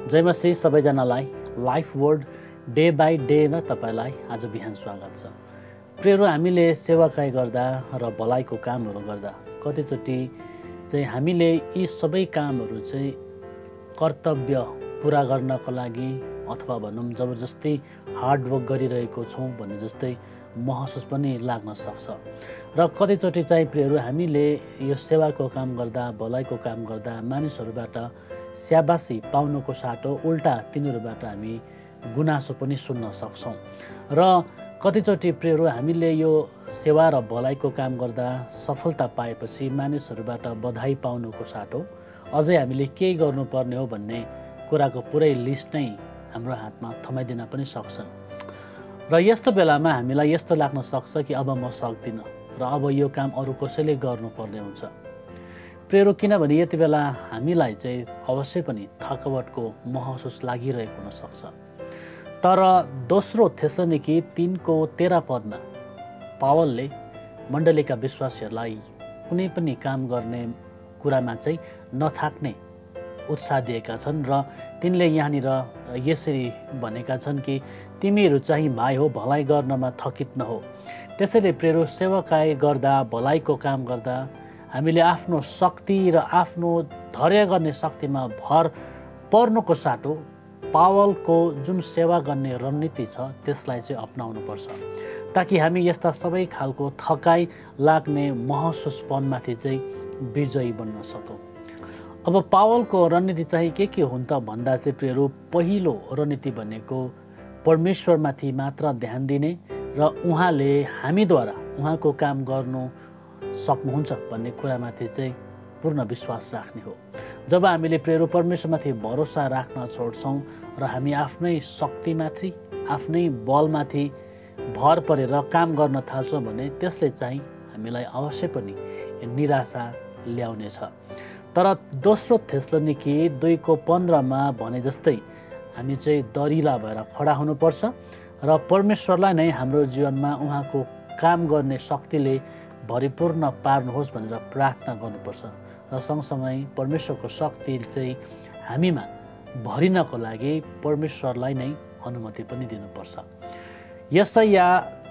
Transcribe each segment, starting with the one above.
जय मसीह सबैजनालाई life word day by डेमा तपाईलाई आज बिहान स्वागत छ। प्रियहरू, हामीले सेवाकाई गर्दा र भलाइको कामहरू गर्दा कतिचोटि चाहिँ हामीले यी सबै कामहरू चाहिँ कर्तव्य पुरा गर्नको लागि अथवा भनौँ जबरजस्ती हार्डवर्क गरिरहेको छौँ भन्ने जस्तै महसुस पनि लाग्न सक्छ। र कतिचोटि चाहिँ प्रियहरू हामीले यो सेवाको काम गर्दा भलाइको काम गर्दा मानिसहरूबाट स्याबासी पाउनुको साटो उल्टा तिनीहरूबाट हामी गुनासो पनि सुन्न सक्छौँ। र कतिचोटि प्रियहरू हामीले यो सेवा र भलाइको काम गर्दा सफलता पाएपछि मानिसहरूबाट बधाई पाउनुको साटो अझै हामीले के गर्नुपर्ने हो भन्ने कुराको पुरै लिस्ट नै हाम्रो हातमा थमाइदिन पनि सक्छन्। र यस्तो बेलामा हामीलाई यस्तो लाग्न सक्छ कि अब म सक्दिनँ र अब यो काम अरू कसैले गर्नुपर्ने हुन्छ। प्रियहरू, किनभने यति बेला हामीलाई चाहिँ अवश्य पनि थकावटको महसुस लागिरहेको हुनसक्छ। तर दोस्रो थेसलोनिकी 3:13 पदमा पावलले मण्डलीका विश्वासीहरूलाई कुनै पनि काम गर्ने कुरामा चाहिँ नथाक्ने उत्साह दिएका छन् र तिनले यहाँनिर यसरी भनेका छन् कि तिमीहरू चाहिँ भाइ हो, भलाइ गर्नमा थकित नहो। त्यसैले प्रियहरू, सेवाकाई गर्दा भलाइको काम गर्दा हामीले आफ्नो शक्ति र आफ्नो धैर्य गर्ने शक्तिमा भर पर्नुको साटो पावलको जुन सेवा गर्ने रणनीति छ त्यसलाई चाहिँ अपनाउनुपर्छ, ताकि हामी यस्ता सबै खालको थकाइ लाग्ने महसुसपनमाथि चाहिँ विजयी बन्न सकौँ। अब पावलको रणनीति चाहिँ के हुन् त भन्दा चाहिँ प्रियहरू, पहिलो रणनीति भनेको परमेश्वरमाथि मात्र ध्यान दिने र उहाँले हामीद्वारा उहाँको काम गर्नु सक्नुहुन्छ भन्ने कुरामाथि चाहिँ पूर्ण विश्वास राख्ने हो। जब हामीले प्रियहरू परमेश्वरमाथि भरोसा राख्न छोड्छौँ र हामी आफ्नै शक्तिमाथि आफ्नै बलमाथि भर परेर काम गर्न थाल्छौँ भने त्यसले चाहिँ हामीलाई अवश्य पनि निराशा ल्याउनेछ। तर दोस्रो थेसलोनिकी 2:15 भने जस्तै हामी चाहिँ दरिला भएर खडा हुनुपर्छ र परमेश्वरलाई नै हाम्रो जीवनमा उहाँको काम गर्ने शक्तिले भरिपूर्ण पार्नुहोस् भनेर प्रार्थना गर्नुपर्छ र सँगसँगै परमेश्वरको शक्ति चाहिँ हामीमा भरिनको लागि परमेश्वरलाई नै अनुमति पनि दिनुपर्छ। यशाया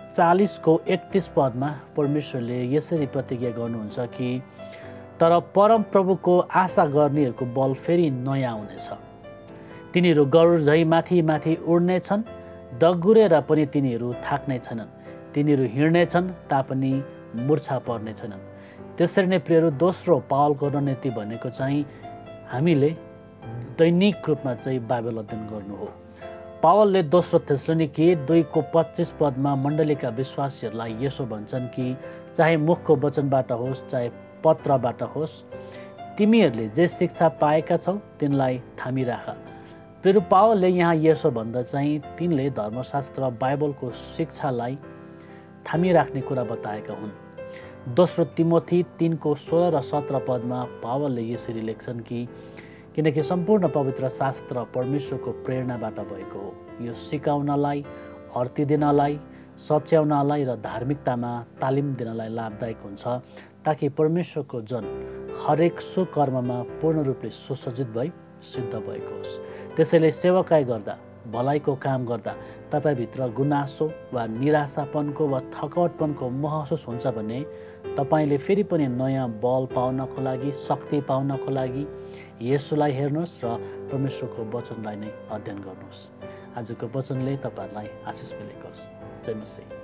40:31 पदमा परमेश्वरले यसरी प्रतिज्ञा गर्नुहुन्छ कि तर परमप्रभुको आशा गर्नेहरूको बल फेरि नयाँ हुनेछ। तिनीहरू गरुड झै माथि माथि उड्नेछन्, दगुरेर पनि तिनीहरू थाक्ने छैनन्, तिनीहरू हिँड्नेछन् तापनि मूर्छा पर्ने छैनन्। त्यसरी नै प्रियहरू, दोस्रो पावलको रणनीति भनेको चाहिँ हामीले दैनिक रूपमा चाहिँ बाइबल अध्ययन गर्नु हो। पावलले दोस्रो थेसलोनिकी 2:25 पदमा मण्डलीका विश्वासीहरूलाई यसो भन्छन् कि चाहे मुखको वचनबाट होस् चाहे पत्रबाट होस्, तिमीहरूले जे शिक्षा पाएका छौ तिनलाई थामिराख। प्रियहरू, पावलले यहाँ यसो भन्दा चाहिँ तिनले धर्मशास्त्र बाइबलको शिक्षालाई थामिराख्ने कुरा बताएका हुन्। दोस्रो तिमोथी 3:16 र 17 पदमा पावलले यसरी लेख्छन् कि किनकि सम्पूर्ण पवित्र शास्त्र परमेश्वरको प्रेरणाबाट भएको हो, यो सिकाउनलाई, अर्ती दिनलाई, सच्याउनलाई र धार्मिकतामा तालिम दिनलाई लाभदायक हुन्छ, ताकि परमेश्वरको जन हरेक सुकर्ममा पूर्ण रूपले सुसज्जित भई सिद्ध भएको होस्। त्यसैले सेवाकाई गर्दा भलाइको काम गर्दा तपाईँभित्र गुनासो वा निराशापनको वा थकावटपनको महसुस हुन्छ भने तपाईँले फेरि पनि नयाँ बल पाउनको लागि, शक्ति पाउनको लागि येशूलाई हेर्नुहोस् र परमेश्वरको वचनलाई नै अध्ययन गर्नुहोस्। आजको वचनले तपाईँहरूलाई आशिष मिलेको होस्। जय मसीह।